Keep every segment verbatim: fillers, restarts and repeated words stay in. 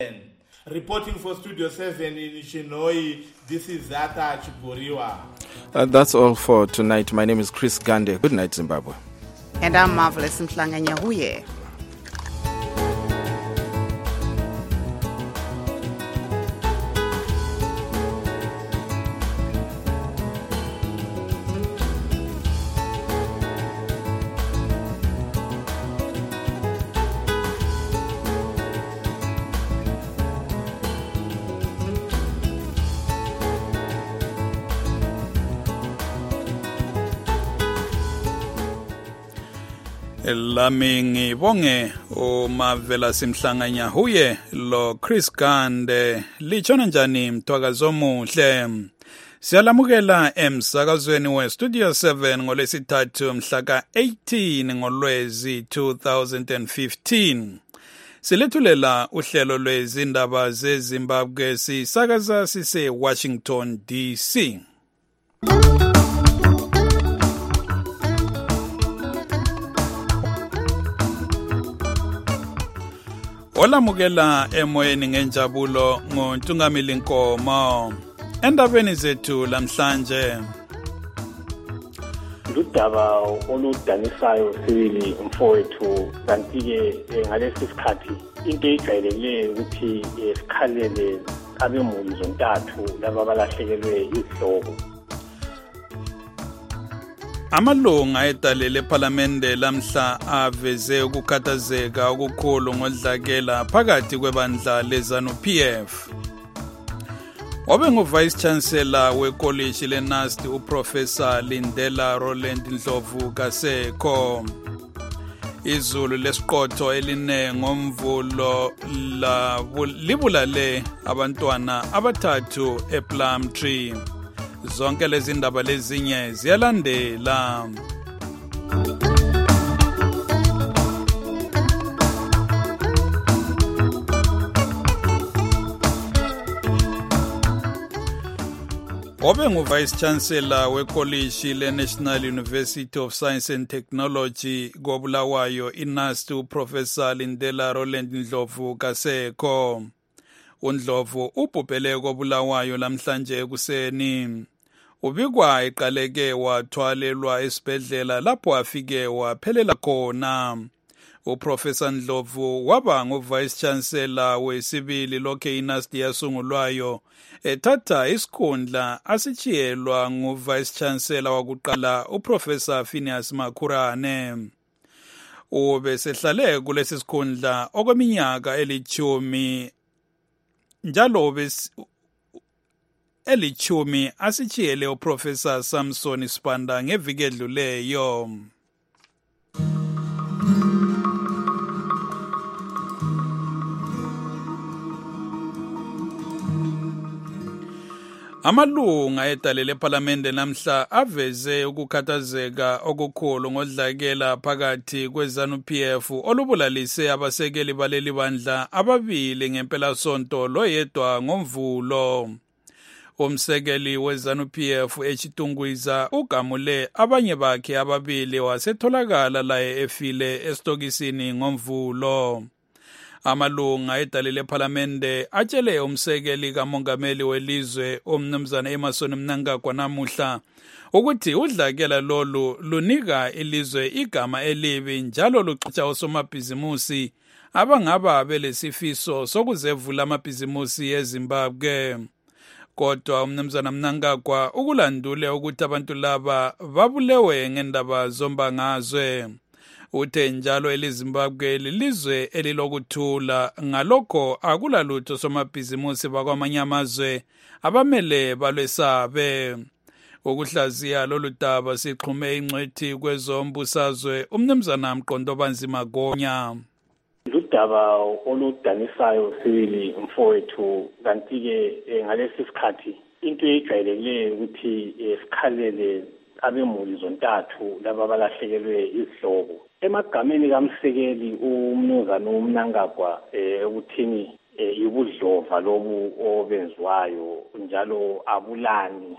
Reporting for Studio seven in Shinoyi, this is Zata Chiburiwa. Uh, that's all for tonight. My name is Chris Gande. Good night, Zimbabwe. And I'm Marvelous Mhlanga-Nyahuye. Lami ngibonge uMavela Simhlanga-Nyahuye lo Chris Gande. Lichona njani mthwakazi omuhle. Siyalamukela emsakazweni we Studio seven ngolesithathu mhla ka eighteen ngoLwezi two thousand fifteen. Silethulela uhlelo lwezindaba zeZimbabwe sisakaza sise Washington D C. Olamukela emoyeni ngenjabulo ngoNtungamili Nkomo. Endabeni zethu lamhlanje. Ludaba oludanisayo sibili mfowethu kanti ke ngalesi sikhathi into ejayelekile ukuthi sikhalele abemuli zontathu laba balahlekelwe izihlobo. Amalunga edalele eParliamente lamhla aveze ukukhathazeka okukhulu ngodlakela phakathi kwebandla leZanu-P F. Wabe nguVice Chancellor weKolishi leNAST uProfessor Lindela Roland Ndlovu Kaseko. Izulu lesiqotho eline ngomvulo libulale abantwana abathathu ePlumtree. Zonke lezi ndaba lezinye ziyalandela. Obe nguVice Chancellor weKolishi leNational University of Science and Technology koBulawayo iNAST uProfessor Lindela Roland Ndlovu Kaseko. uNdlovu ubhubhele koBulawayo lamhlanje ekuseni. Ubikwa eqaleke wathwalelwa esibhedlela lapho afike waphelela khona. UProfessor Ndlovu waba nguVice Chancellor wesibili lokhe iNAST yasungulwayo ethatha isikhundla asichiyelwa nguVice Chancellor wakuqala uProfessor Phineas Makhurane. Ubesehlale kulesi sikhundla okweminyaka elithumi njalo bes elichumi asichiyele uProfessor Samson Sibanda ngeviki edluleyo. Amalunga edalele eParliamente namhla aveze ukukhathazeka okukhulu ngodlakela phakathi kweZanu-P F olubulalise abasekeli baleli bandla ababili ngempela sonto loyedwa ngomvulo. Umsekeli weZanu-P F eChitungwiza ugamule abanye bakhe ababili wasetholakala laye efile esitokisini ngomvulo. Amalunga edalele eParliamente atshele umsekeli kamongameli welizwe umnumzana Emmerson Mnangagwa namuhla ukuthi udlakela lolu lunika ilizwe igama elibi njalo luxotsha osomabhizimusi abangaba belesifiso sokuzevula amabhizimusi eZimbabwe. Kodwa umnumzana Mnangagwa ukulandule ukuthi abantu laba babulewe ngendaba zombangazwe. Uthe njalo eliZimbabwe lilizwe elilokuthula ngalokho akulalutho somabhizimusi bakwamanye amazwe abamele balwesabe. Ukuhlaziya lolu daba sixhume ingcwethi kwezombusazwe umnumzana Mqondobanzi Magonya. Ludaba oludanisayo sibili mfowethu kanti ke ngalesi sikhathi into ejayelekile ukuthi sikhalele abemuli zontathu laba balahlekelwe izihlobo. Emagameni kaMsekeli umnumzana uMnangagwa ukuthini ibudlova lobu obenziwayo njalo abulani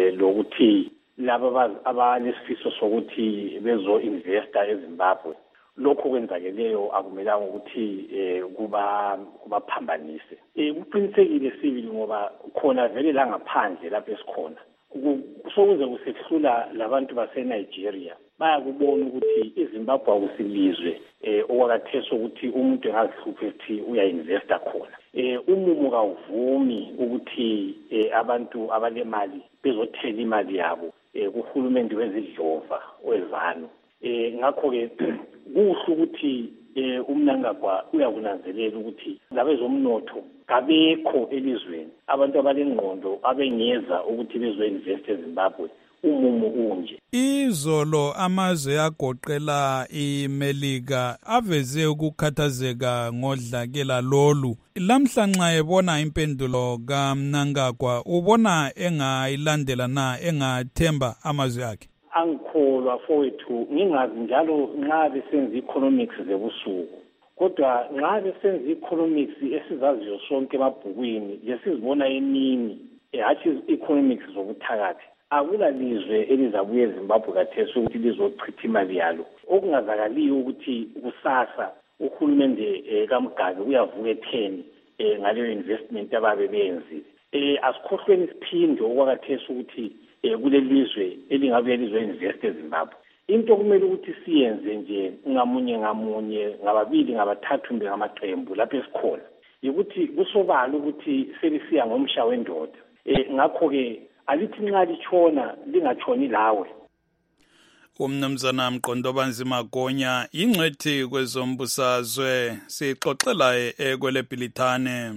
lokuthi laba abanesifiso sokuthi bezo investa eZimbabwe lokho kwenzakeleyo akumelanga ukuthi eh kuba kubaphambanise. Eh kuqinisekile sibili ngoba khona vele la ngaphandle lapho esikhona kusokuze kusehlula labantu baseNigeria bayakubona ukuthi iZimbabwe akusilizwe eh okwakathesa ukuthi umuntu engazihluphe ukuthi uyainvesta khona. Eh umumo kawuvumi ukuthi eh abantu abalemali bezothela imali yabo eh kuhulumende wezidlova wezanu. Eh ngakho ke kuhle ukuthi eh uMnangagwa uyakunanzelela ukuthi labezomnotho kabekho elizweni abantu abalengqondo abengeza ukuthi bezoinvest eZimbabwe umumo unje. Izolo amazwe agoqela iMelika aveze ukukhathazeka ngodlakela lolu. Lamhlanxa ebona impendulo kaMnangagwa ubona engayilandela na engathemba amazwe akhe. Angikholwa fowethu ngingazi njalo nxa besenza economics zebusuku kodwa nxa besenza economics esizaziyo sonke emabhukwini lesizibona emini ehathi economics zobuthakathi akulalizwe elizabuye eZimbabwe kathesi ukuthi lizochitha imali yalo okungazakaliyo ukuthi kusasa uhulumende kaMgabe uyavuka etheni ngaleyo investment ababe benzile. Eh asikhohlweni isiphindo okwakathesa ukuthi eh kulelizwe elingabe lizoinvest eZimbabwe. Into kumele ukuthi siyenze nje ngamunye ngamunye ngababili ngabathathu mbe ngamaqembu lapho esikhona ukuthi kusobala ukuthi selisiya ngomsha wendoda. Eh ngakho ke alithi nxa litshona lingatshoni lawe. Umnumzana Mqondobanzi Magonya ingcwethi kwezombusazwe sixoxela ekweleBhilithane.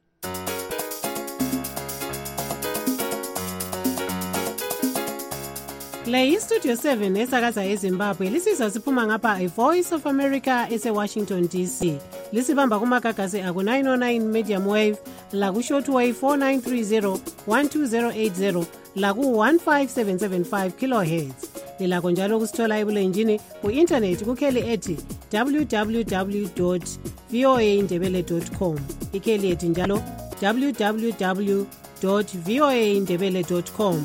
Le iStudio seven esakaza eZimbabwe lisizwa siphuma ngapha iVoice of America eseWashington D C. Lisibamba kumagagasi aku nine oh nine medium wave, laku shortwave four nine three zero one two zero eight zero, laku one five seven seven five kilohertz. Lilakho njalo kusithola ebulenjini ku-internet kukheli ethi w w w dot v o a indebele dot com. Ikheli ethi njalo w w w dot v o a indebele dot com.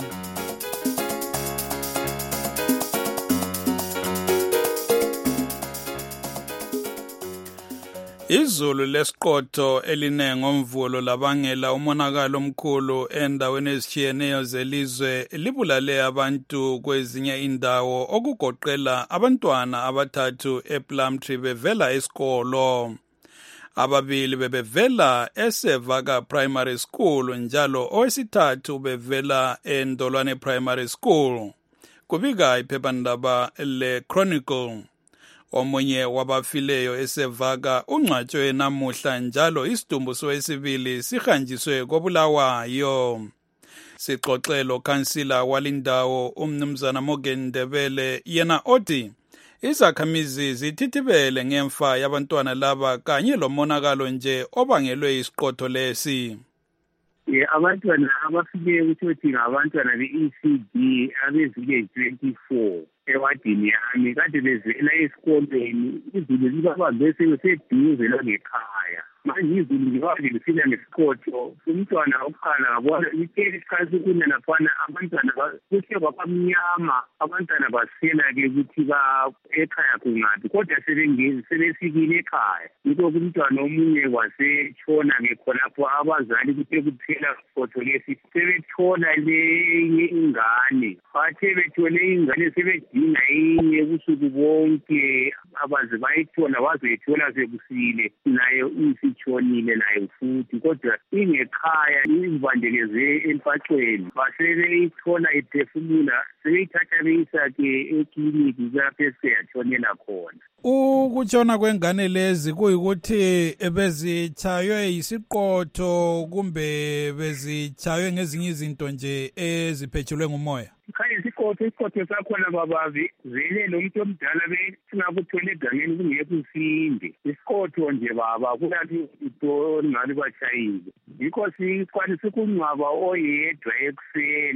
Izulu lesiqotho eline ngomvulo labangela umonakalo omkhulu endaweni ezitshiyeneyo zelizwe libulale abantu kwezinye indawo okugoqela abantwana abathathu ePlumtree bevela esikolo. Ababili bebevela eSevaka Primary School njalo owesithathu bevela eNdolwane Primary School. Kubika iphephandaba le Chronicle. Omunye wabafileyo eSevaka ungcwatshwe namuhla njalo isidumbu sowesibili sihanjiswe koBulawayo. Sixoxelo kansila walindawo umnumzana Morgan Ndebele yena othi izakhamizi zithithibele ngemfa yabantwana laba kanye lomonakalo nje obangelwe isiqotho lesi. Ye abantwana abafike ukuthi ngabantwana be-E C D abezike twenty-four ewadini yami kade bezela esikolweni izulu libabambe seduze langekhaya manje izulu libabambe lifika ngesiqotho umntwana oqala ngabona ithe isikhathi kunanaphana abantwana kuhle kwabamnyama abantwana basela-ke ukuthi ekhaya kungaphi kodwa sebefikile ekhaya yikho umntwana omunye wasetshona-ke khonapho abazali kuthe kuphela isikotho lesi sebethola lenye ingane bathe bethole ingane sebedinga inye ubusuku bonke abaze bayithola wazoyithola sekusile nayo isitshonile nayo futhi kodwa ingekhaya ivandeleze emphaxweni basebeyithola iphefumula sebeyithatha beyisa-ke ekliniki lapho eseyatshonela khona. Ukutshona kwengane lezi kuyikuthi bezitshaywe yisiqotho kumbe bezitshaywe ngezinye izinto nje eziphetshulwe ngumoya? Khaya isiqotho isiqotho sakhona babazi vele lo muntu omdala besingakuthole egangeni kungekho usinde isiqotho nje baba kulali into ngani bashayile yikho sikwanisa ukungcwaba oyedwa ekuseni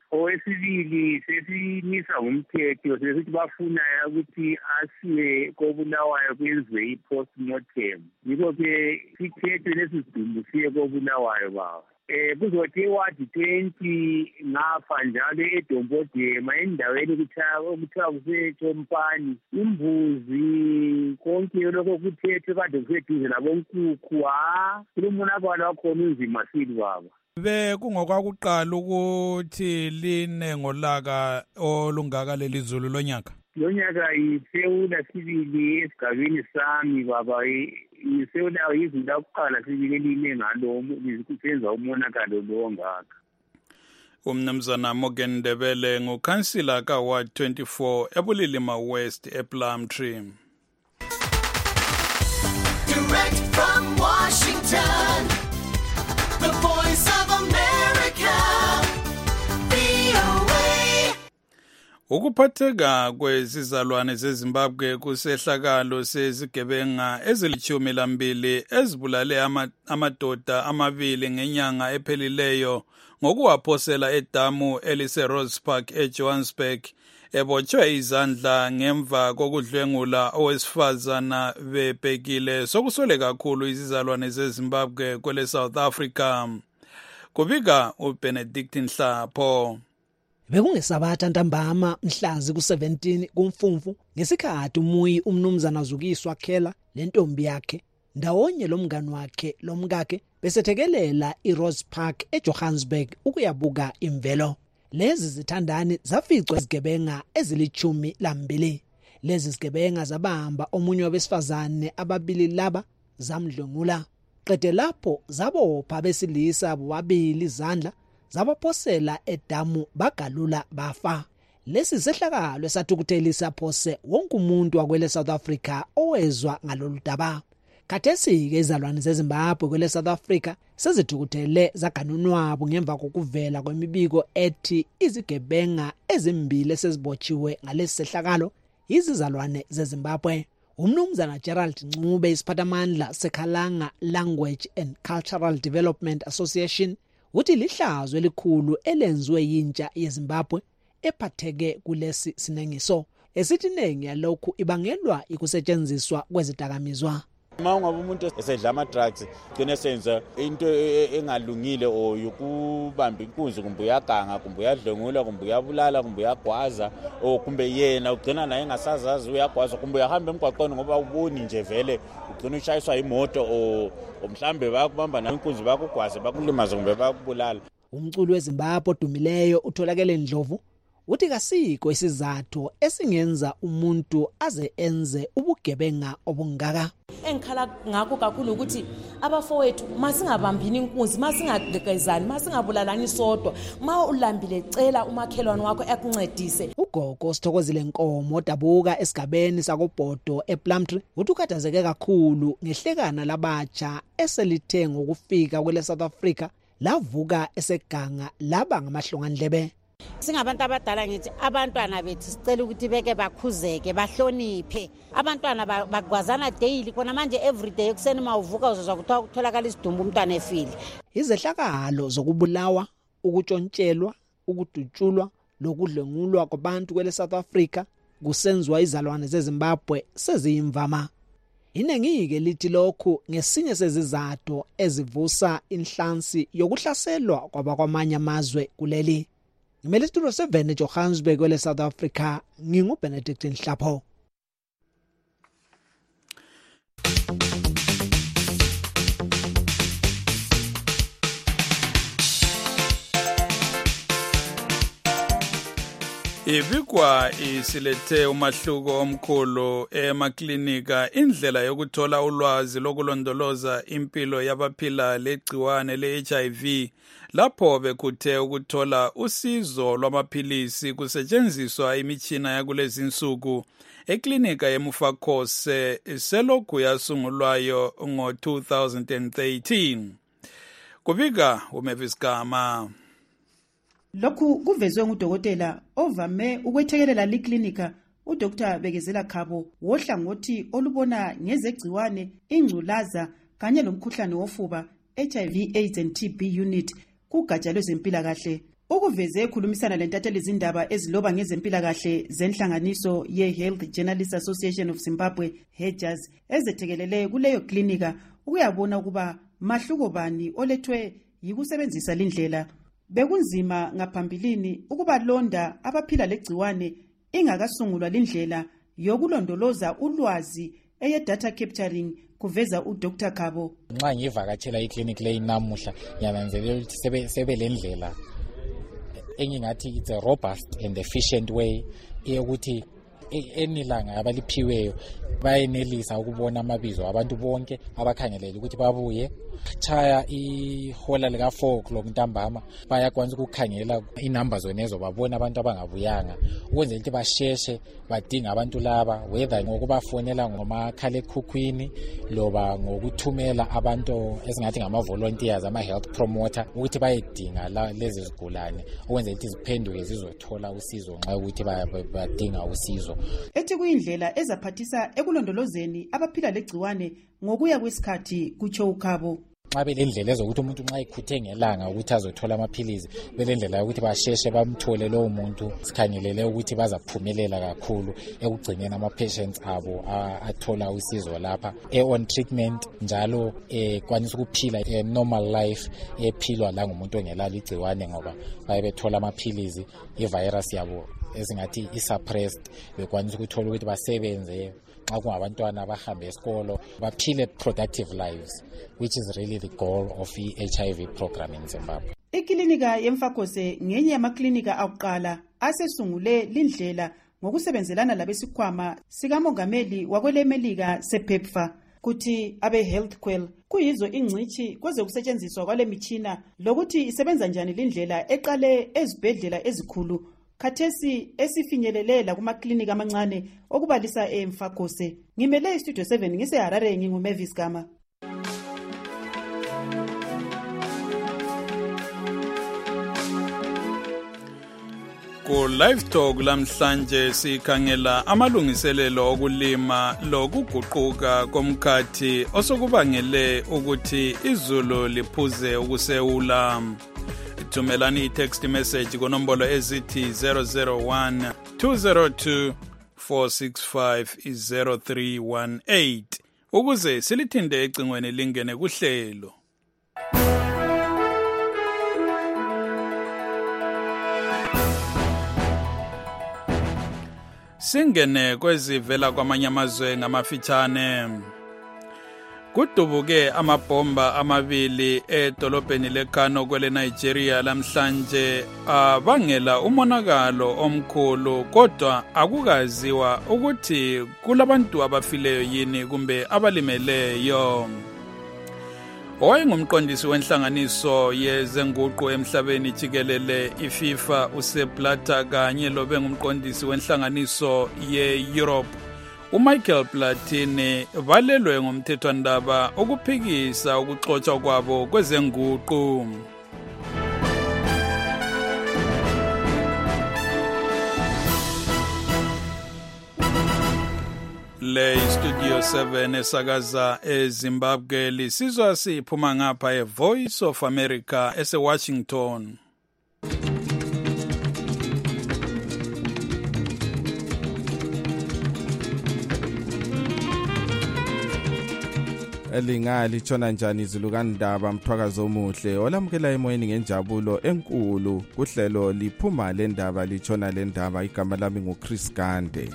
Owesibili sesimisa ngumthetho sesithi bafuna ukuthi asiwe koBulawayo kwenziwe i-postmortem. Yikho-ke sithethe lesi sidumbu siye koBulawayo baba. Eh kuzothi wadi twenty ngafa njalo eDombodema endaweni kuthiwa kuthiwa kuseThompani imbuzi konke lokho kuthethwe kade kuseduze labonkukhu ha kulomonakalo wakhona unzima sili baba. Be kungokwakuqala ukuthi line ngolaka olungaka lelizulu lonyaka. Lonyaka isewula sibili esigabeni sami baba isewula izinto akuqala sibili eline ngalo lisenza umonakalo lo ngaka. Umnumzana Morgan Ndebele ngukhansila ka Ward twenty-four eBulilima West ePlumtree. Direct from Washington, the voice of America, V O A. Ukuphatheka kwezizalwane zeZimbabwe kusehlakalo sezigebenga ezilichumi lambili ezibulale amadoda amabili ngenyanga ephelileyo ngokuwaphosela edamu elise Rose Park eJohannesburg ebotshwe izandla ngemva kokudlwengula owesifazana bebhekile sokusole kakhulu izizalwane zeZimbabwe kwele South Africa. Kubika uBenedict Nhlapho. Bekungesabatha ntambama mhlazi ku seventeen kumfumfu ngesikhathi umuyi umnumzana Zukiswa Khela lentombi yakhe ndawonye lomngani wakhe lomkakhe besethekelela iRose Park eJohannesburg ukuyabuka imvelo. Lezi zithandani zaficwa izigebenga ezilichumi lambili. Lezi zigebenga zabamba omunye wabesifazane ababili laba zamdlungula. Qede lapho zabopha besilisa bobabili izandla zabaphosela edamu bagalula bafa. Lesi sehlakalo esathukuthelisa phose wonke umuntu wakwele South Africa owezwa ngalolu daba. Khathesi ke izalwane zeZimbabwe kwele South Africa sezithukuthele zaganunwabo ngemva kokuvela kwemibiko ethi izigebenga ezimbili sezibotshiwe ngalesi sehlakalo izizalwane zeZimbabwe. Umnumzana Gerald Ncube isiphathamandla seKhalanga Language and Cultural Development Association uthi lihlazo elikhulu elenziwe yintsha yeZimbabwe ephatheke kulesi sinengiso esithi nengi yalokhu ibangelwa ikusetshenziswa kwezidakamizwa. Uma ungabe umuntu esedla ama drugs kene senza into engalungile o yokubamba inkunzi kumbe uyaganga kumbe uyadlengula kumbe uyabulala kumbe uyagwaza o kumbe yena ugcina naye engasazazi uyagwaza kumbe uyahamba emgwaqweni ngoba uboni nje vele ugcina ushayiswa imoto o mhlambe bayakubamba nayo inkunzi bakugwaze bakulimaza kumbe bakubulala. Umculi weZimbabwe odumileyo utholakele Ndlovu uthi kasiko isizathu esingenza umuntu aze enze ubugebenga obungaka. Engikhala ngakho kakhulu ukuthi abafowethu masingabambini inkunzi masingagqekezani masingabulalani sodwa ma ulambile cela umakhelwane wakho akuncedise. Ugogo Sithokozile Nkomo odabuka esigabeni sakobhodo ePlumtree uthi ukhathazeke kakhulu ngehlekana labatsha eselithe ngokufika kwele South Africa lavuka eseganga laba ngamahlongandlebe. Singabantu abadala ngithi abantwana bethu sicela ukuthi beke bakhuzeke bahloniphe abantwana bagwazana daily khona manje every day ekseni mawuvuka uzozwa kuthiwa kutholakala isidumbu umntwana efile. Izehlakalo zokubulawa ukutshontshelwa ukudutshulwa lokudlengulwa kwabantu kwele South Africa kusenziwa izalwane zeZimbabwe seziyimvama. Inengike lithi lokhu ngesinye sezizathu ezivusa inhlansi yokuhlaselwa kwabakwamanye amazwe kuleli. Ngimele studio seven eJohannesburg kwele South Africa nginguBenedict Nhlapho. Ibikwa isilethe umahluko omkhulu emaklinika indlela yokuthola ulwazi lokulondoloza impilo yabaphila legciwane le-H I V lapho bekuthe ukuthola usizo lwamaphilisi kusetshenziswa imitshina yakulezi insuku. Eklinika yeMufakose selokhu yasungulwayo ngo two thousand thirteen. Kubika uMavis Gama. Lokhu kuvezwe ngudokotela ovame ukwethekelela liklinika uDr Bekezela Khabo wohlangothi olubona ngezegciwane ingculaza kanye lomkhuhlane wofuba H I V AIDS and T B unit kugatsha lwezempilakahle. ukuveze ekhulumisana lentatheli izindaba eziloba ngezempilakahle zenhlanganiso ye-Health Journalists Association of Zimbabwe Hedgers ezethekelele kuleyo klinika ukuyabona ukuba mahluko bani olethwe yikusebenzisa lindlela. Bekunzima ngaphambilini ukuba londa abaphila legciwane ingakasungulwa lindlela yokulondoloza ulwazi eye data capturing, kuveza uDr Khabo. Nxa ngivakatshela iclinic leyi namuhla ngiyananzelela ukuthi sebe sebe lendlela engingathi it's a robust and efficient way eyokuthi enilanga abaliphiweyo bayenelisa ukubona amabizo abantu bonke abakhangelele ukuthi babuye. Chaya ihola lika four o'clock ntambama bayakwanisa ukukhangela inamba zonezo babona abantu abangabuyanga ukwenzela ukuthi basheshe badinga abantu laba, whether ngokubafonela ngomakhalekhukhwini loba ngokuthumela abantu esingathi ngama volunteers ama health promoter ukuthi bayedinga lezi zigulane ukwenzela ukuthi ziphenduke zizothola usizo nxa ukuthi badinga usizo. Ethi kuyindlela ezaphathisa ekulondolozeni abaphila legciwane ngokuya kwesikhathi kutsho uKhabo. Xa belendlela ezokuthi umuntu nxa ikhuthe ngelanga ukuthi azothola amaphilizi belendlela ukuthi basheshe bamthole lowo muntu, sikhangelele ukuthi bazaphumelela kakhulu ekugcineni ama patients abo athola usizo lapha e on treatment njalo ekwanisa ukuphila e normal life ephilwa la ngumuntu ongelalo igciwane ngoba bayebethola amaphilizi ivirus yabo esingathi isuppressed bekwanisa ukuthola ukuthi basebenze xa kungabantwana bahambe esikolo baphile productive lives, which is really the goal of the H I V program in Zimbabwe. Iklinika yemfakose ngenye yamaklinika akuqala asesungule lindlela ngokusebenzelana labesikhwama sikamongameli wakwelemelika sePEPFAR. Kuthi abe HealthQuell kuyizo ingcithi kweze kusetshenziswa kwale mitshina lokuthi isebenza njani lindlela eqale ezibhedlela ezikhulu khathesi esifinyelela kumaklinika amancane okubalisa emfakose. Ngimele istudio seven ngiseHarare, nginguMavis Gama. Ku live talk lamhlanje sikhangela amalungiselelo okulima lokuguquka komkhathi osokubangele ukuthi izulu liphuze ukusewula. Thumelani i-text message kunombolo ezithi zero zero one two zero two four six five zero three one eight ukuze silithinde ecingweni lingene kuhlelo. Singene kwezivela kwamanye amazwe ngamafitshane. Kudubuke amabhomba amabili edolobheni leKano kwele Nigeria lamhlanje abangela umonakalo omkhulu, kodwa akukaziwa ukuthi kulabantu abafileyo yini kumbe abalimeleyo. Owayengumqondisi wenhlanganiso yezenguqu emhlabeni jikelele iFIFA uSepp Blatter kanye lobe ngumqondisi wenhlanganiso ye-Europe uMichael Platini balelwe ngomthethwandaba ukuphikisa ukuxotsha kwabo kwezenguqu. Le Studio seven esakaza eZimbabwe lisizwa siphuma ngapha eVoice of America eseWashington. Elingali tshona njani izulu kandaba mthwakazo omuhle olamukela emoyeni ngenjabulo enkulu kuhlelo liphuma lendaba litshona lendaba. Igama lami nguChris Gande.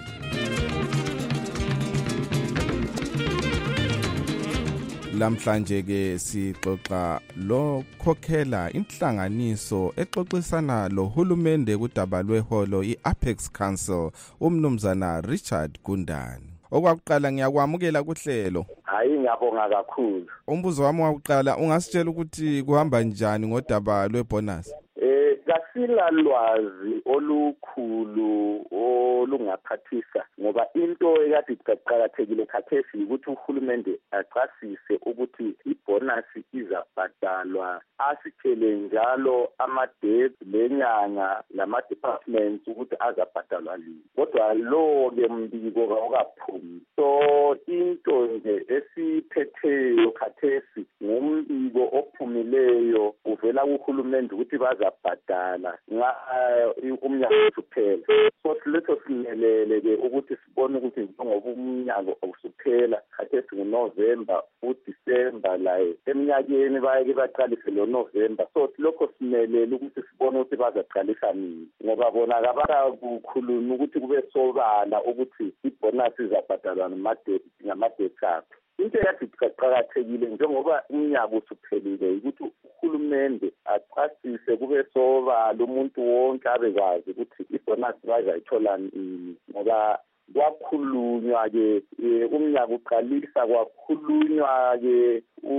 Lamhlanje ke sixoxa lo khokhela inhlanganiso exoxisana lo hulumende kudaba lweholo iApex Council umnumzana Richard Gundane. Okwakuqala ngiyakwamukela kuhlelo. Hayi ngiyabonga kakhulu. Umbuzo wami wakuqala ungasitshela ukuthi kuhamba njani ngodaba lwebonus? Eh kasila lwazi olukhulu olungaphathisa ngoba into ekade iqhaqhakathekile khathesi ukuthi uhulumende aqasise ukuthi ibonus izabhadalwa, asitshele njalo ama-debt lenyanga lama departments ukuthi azabhadalwa lini. Kodwa lo ke mbiko kawukaphumi. So into nje esiphetheyo khathesi ngumbiko abaphumileyo uvela kuhulumende ukuthi bazabhadala nxa umnyaka usuphela. So letho simelele-ke ukuthi sibone ukuthi njengoba umnyaka usuphela khathesi nguNovember uDisemba laye eminyakeni bayake baqalise lo November. So lokho simelele ukuthi sibone ukuthi bazaqalisa nini ngoba bona abakakukhuluma ukuthi kube sobala ukuthi ibonus izabhadalwa ngama-date ngama-date akho. Into yathi iqhaqhakathekile njengoba umnyaka usuphelile ukuthi uhulumende aqasise kube sobala umuntu wonke abekwazi ukuthi ibonus bazayithola nini ngoba kwakhulunywa-ke umnyaka uqalisa kwakhulunywa-ke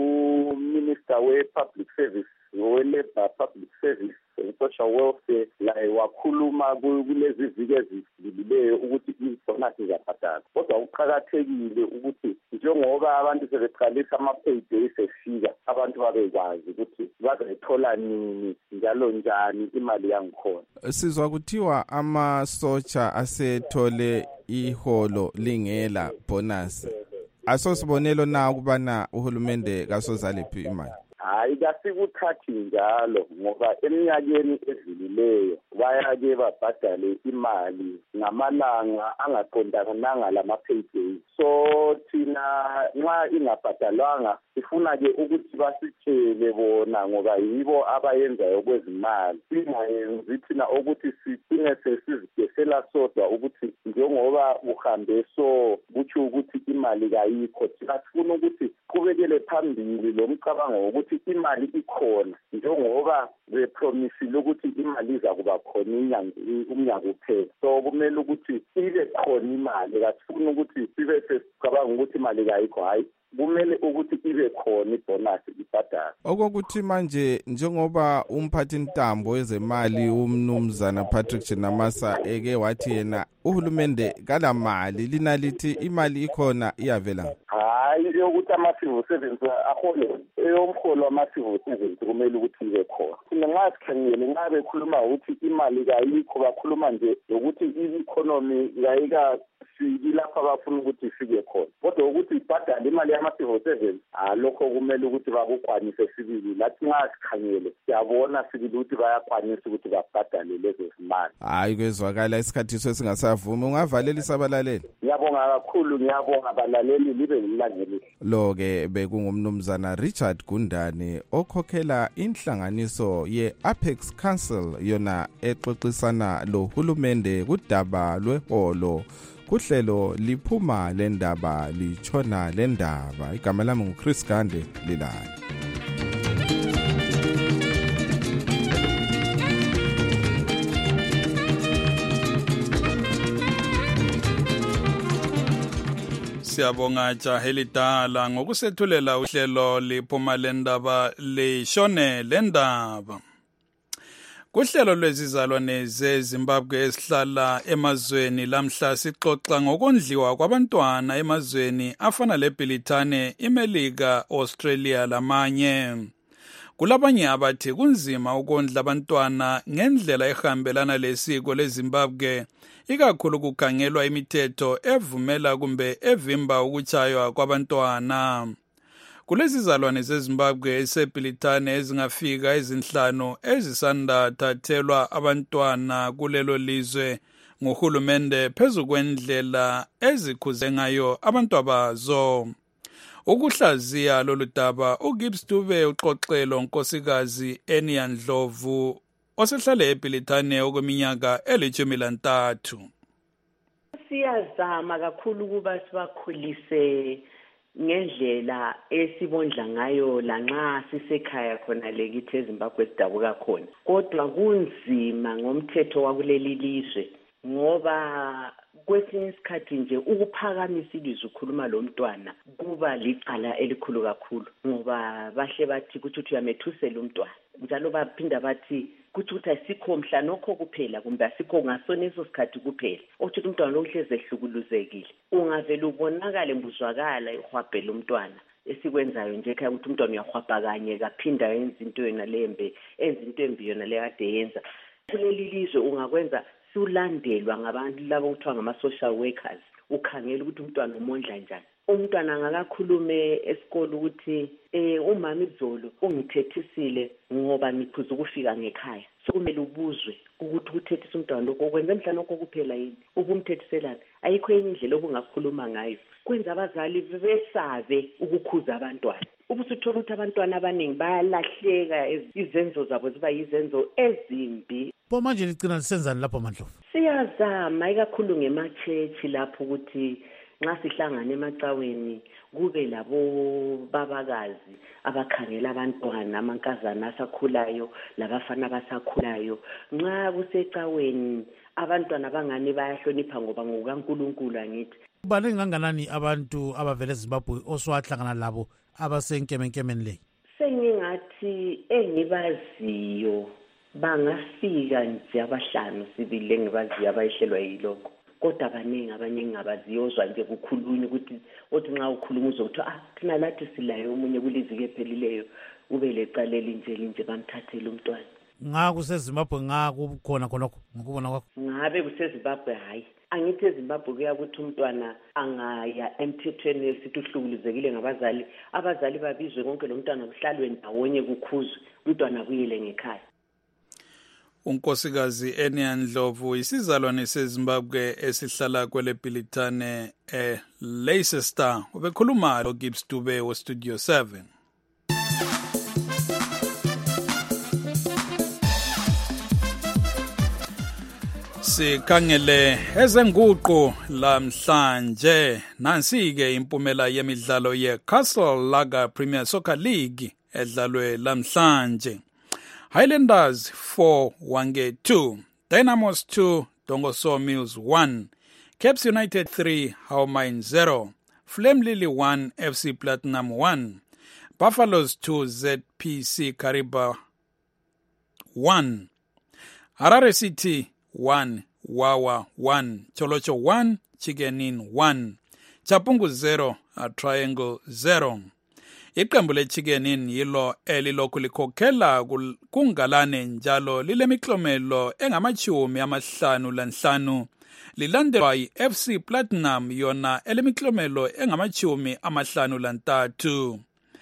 uminister we-public service we-labour public service social welfare laye wakhuluma kulezi viki ezidlulileyo ukuthi ibonus izabhadala. Kodwa kuqakathekile ukuthi njengoba abantu sebeqalisa ama-payday sefika abantu babekwazi ukuthi bazayithola nini njalo njani imali yangikhona. Sizwa kuthiwa amasotsha asethole iholo lingela bonus. Asosibonelo na ukubana uhulumende kasozalephi imali? Hayi kasikuthathi njalo ngoba eminyakeni edlulileyo bayake babhadale imali ngamalanga angaqondananga lama-payday. So thina nxa ingabhadalwanga sifuna-ke ukuthi basitshele bona ngoba yibo abayenzayo kwezimali. Singayenzi thina ukuthi sicine sesizigesela sodwa ukuthi njengoba uhambe so kutsho ukuthi imali kayikho. Thina sifuna ukuthi qhubekele phambili lo mcabango wokuthi imali ikhona njengoba bepromisile ukuthi imali iza kuba khona umnyaka uphela. So kumele ukuthi ibe khona imali kasifuna ukuthi sibe sesicabanga ukuthi imali kayikho. Hayi kumele ukuthi ibe khona ibonus ibhadala. Okokuthi manje njengoba umphathi ntambo wezemali umnumzana Patrick Chinamasa eke wathi yena uhulumende kala mali linalithi imali ikhona iyavela. Hayi yokuthi ama-civil servants ahole eyomholo wama-civil servants kumele ukuthi ibe khona. Thina nxa sikhangele nxa bekhuluma ukuthi imali kayikho bakhuluma nje ukuthi i-economy kayika fiki lapha bafuna ukuthi ifike khona. Kodwa ukuthi ibhadale imali yama-civil servants lokho kumele ukuthi bakukwanise sibili. Lathi nxa sikhangele siyabona sibili ukuthi bayakwanisa ukuthi babhadale lezo zimali. Hayi kwezwakala isikhathi sesingasavumi ungavalela isabalaleli. Ngiyabonga kakhulu ngiyabonga abalaleli libe lilangelile. Lo-ke bekungumnumzana Richard Gundane okhokhela inhlanganiso ye-Apex Council yona exoxisana lo hulumende kudaba lweholo kuhlelo liphuma lendaba lichona lendaba. Igama lami nguChris Gande lilala. Siyabonga Jahelidala ngokusethulela uhlelo liphuma lendaba lishone lendaba. Kuhlelo lwezizalwane zeZimbabwe esihlala emazweni lamhla sixoxa ngokondliwa kwabantwana emazweni afana leBrithani, iMelika, Australia lamanye. Kulabanye abathi kunzima ukondla abantwana ngendlela ehambelana lesiko leZimbabwe, ikakhulu kukhangelwa imithetho evumela kumbe evimba ukutshaywa kwabantwana. Kulezizalwane zeZimbabwe eseBrithani ezingafika ezinhlanu ezisandathathelwa abantwana kulelo lizwe nguhulumende phezu kwendlela ezikhuze ngayo abantu abazo. Ukuhlaziya lolu daba uGibbs Dube uxoxelo nkosikazi Enia Ndlovu osehlale eBrithani okweminyaka elitshumi lantathu. Siyazama kakhulu ukuba sibakhulise ngendlela esibondla ngayo lanxa sisekhaya khona lekithi eZimbabwe sidabuka khona. Kodwa kunzima ngomthetho wakuleli lizwe ngoba kwesinye isikhathi nje ukuphakamisa ilizwi ukhuluma lo mntwana kuba licala elikhulu kakhulu ngoba bahle bathi kuthi uthi uyamethusela umntwana njalo baphinda bathi kuthi ukuthi asikho mhla nokho kuphela kumbe asikho ngasoneso sikhathi kuphela uthi umntwana lo uhleze ehlukuluzekile ungavela ubonakale mbuzwakala ehwabhela umntwana esikwenzayo nje ekhaya ukuthi umntwana uyahwabha kanye kaphinda yenza into yona lembe enza into embi yona le kade yenza. Kuleli lizwe ungakwenza siulandelwa ngabantu labo kuthiwa ngama-social workers ukhangela ukuthi umntwana umondla njani umntwana angakakhulume esikole ukuthi eh umama izolo ungithethisile ngoba ngiphuza ukufika ngekhaya. So kumele ubuzwe ukuthi uthethisa umntwana lokho kwenza emhlanje lokho kuphela yini ubumthethiselana ayikho enye indlela obungakhuluma ngayo. Kwenza abazali besabe ukukhuza abantwana. Ubusuthola ukuthi abantwana abaningi bayalahleka izenzo zabo ziba yizenzo ezimbi. Bo manje licina lisenzani lapho Mandlovu? Siyazama ikakhulu ngemachechi lapho ukuthi nxa sihlangana emacaweni kube labo babakazi abakhangela abantwana amankazana asakhulayo labafana abasakhulayo. Nxa kusecaweni abantwana bangani bayahlonipha ngoba ngokaNkulunkulu angithi. Baningi kanganani abantu abavela eZimbabwe oswahlangana labo abasenkemenkemeni le? Sengingathi engibaziyo bangafika nje abahlanu sibili engibaziyo abayihlelwa yilokho. Kodwa abaningi abaningi ngabaziyozwa nje kukhulunywa ukuthi othi nxa ukhuluma uzokuthi ah thina lathi silayo umunye kulizike ephelileyo ube lecaleli nje linje bamthathele umntwana. Nga kuseZimbabwe nga kukhona khonokho ngokubona kwakho? Ngabe kuseZimbabwe hayi. Angithi eZimbabwe kuyakuthi umntwana angaya emthethweni esithi uhlukuluzekile ngabazali. Abazali babizwe konke lo mntwana kuhlalwe ndawonye kukhuzwe umntwana buyele ngekhaya. unkosikazi Enia Ndlovu isizalwane seZimbabwe esihlala kwele Bhilitane e Leicester ubekhuluma lo Gibbs Dube wo Studio seven. Sikhangele ezenguqu lamhlanje nansi ke impumela yemidlalo ye Castle Lager Premier Soccer League edlalwe lamhlanje. Highlanders four, Wange two, Dynamos two, Dongoso Mills one, Caps United three, Howmine zero, Flame Lily one, F C Platinum one, Buffaloes two, Z P C Kariba one, Harare City one, Wawa one, Cholocho one, Chicken Inn one, Chapungu zero, a Triangle zero. Iqembu leChicken Inn yilo elilokhu likhokhela kungalane njalo lilemiklomelo engamachumi amahlanu lanhlanu lilandelwa yi-F C Platinum yona elemiklomelo engamachumi amahlanu lantathu.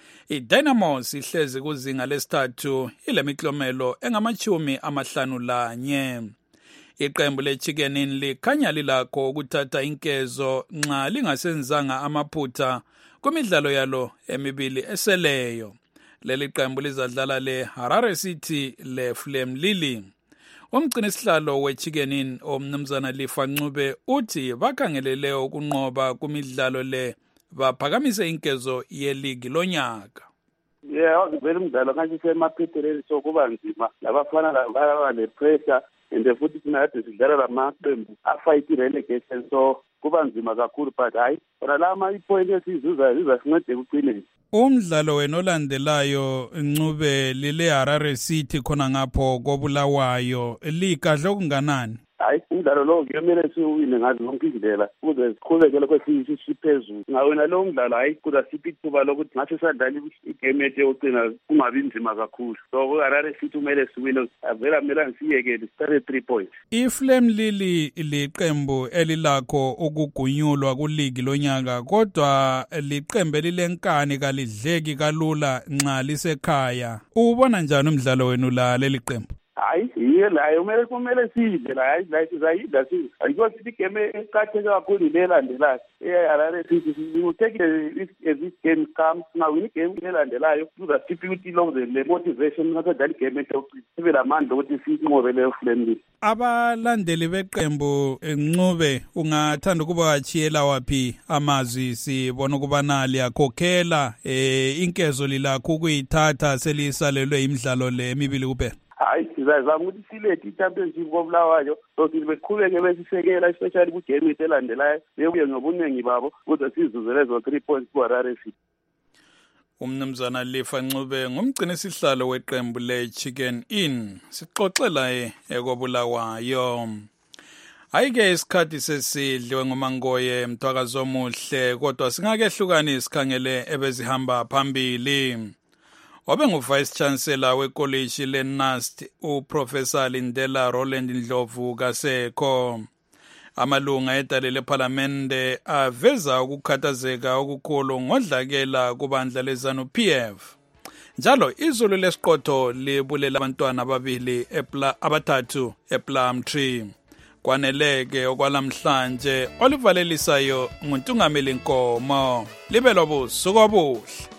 I-Dynamos ihlezi kuzinga lesithathu ilemiklomelo engamachumi amahlanu lanye. Iqembu leChicken Inn likhanya lilakho ukuthatha inkezo nxa lingasenzanga amaphutha kumidlalo yalo emibili eseleyo. Leli qembu lizadlala le Harare City le Flame Lily. Umgcini sihlalo weChicken Inn omnumzana Lifa Ncube uthi bakhangelele ukunqoba kumidlalo le baphakamise inkezo yeligi lonyaka. Yeah, vele umdlalo kanje semaphitheleni sokuba nzima labafana laba le pressure and futhi sinathi sidlala lamaqembu afight relegation so kuba nzima kakhulu but hayi ona lama ipoint esizuza izasincede kuqineni. Umdlalo wena olandelayo Ncube lile Harare City khona ngapho koBulawayo likadle okunganani? Hayi umdlalo lo kuyemele siwine ngazi zonke indlela ukuze siqhubekele kwesisi siphezulu. Ngawena lo mdlalo hayi kuza siphi ithuba lokuthi ngathi sadlala igame ethe ucina kungabi nzima kakhulu. So kuHarare City kumele siwine avela kumele siyekele sithathe three points. iFlame Lily liqembu elilakho ukugunyulwa kuligi lonyaka kodwa liqembu lilenkani kalidleki kalula nxa lisekhaya. Ubona njani umdlalo wenu la leli qembu? Hayi yiye la kumele kumele sidle la hayi la sizayidla sithi ayikho sithi game eqhatheke kakhulu lelandelayo eHarare City we take as this game comes now win game lelandelayo kuza siphi ukuthi lo le motivation ngathi dali game ethoqile sibe lamandla ukuthi sinqobe le Flame. Abalandeli beqembu Ncube ungathanda ukuba wachiyela wapi amazwi sibona ukubana liyakhokhela eh inkezo lilakho ukuyithatha selisalelwe imidlalo le emibili kuphela? Hayi sizazama ukuthi silethe ichampionship koBulawayo so sibeqhubeke besisekela especially kugame elandelayo bebuye ngobunengi babo ukuze sizuze lezo three points kuHarare City. Umnumzana Lifa Ncube ngumgcini sihlalo weqembu leChicken Inn sixoxela ekoBulawayo. Ayike isikhathi sesidliwe ngomangoye Mthwakazi omuhle kodwa singakehlukani sikhangele ebezihamba phambili. Wabe ngu-Vice Chancellor weCollege le-N U S T uProfessor Lindela Roland Ndlovu Kasekho. Amalunga edale lePhalamende aveza ukukhathazeka okukhulu ngodlakela kubandla leZANU-P F. Njalo izulu lesiqotho libulela abantwana ababili epla abathathu ePlumtree. Kwaneleke okwalamhlanje olivalelisayo nguNtungameli Nkomo. Libe lobusuku obuhle.